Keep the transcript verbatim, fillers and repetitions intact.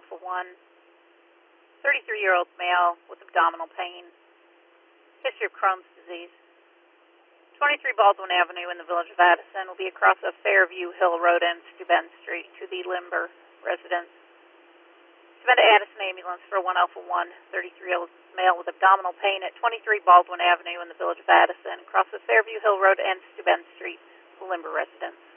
Alpha one, thirty-three-year-old male with abdominal pain, history of Crohn's disease. twenty-three Baldwin Avenue in the village of Addison will be across of Fairview Hill Road and Steuben Street to the Limber residence. Send to Addison ambulance for one Alpha one, thirty-three-year-old male with abdominal pain at twenty-three Baldwin Avenue in the village of Addison, across of Fairview Hill Road and Steuben Street, the Limber residence.